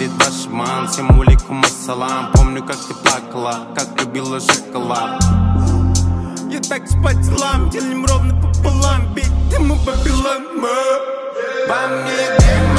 перед вашим ман. Всем алейкум ассалам. Помню, как ты плакала, как любила шоколад. Я так по делам, делим ровно пополам. Ведь ты мы по белам. Во мне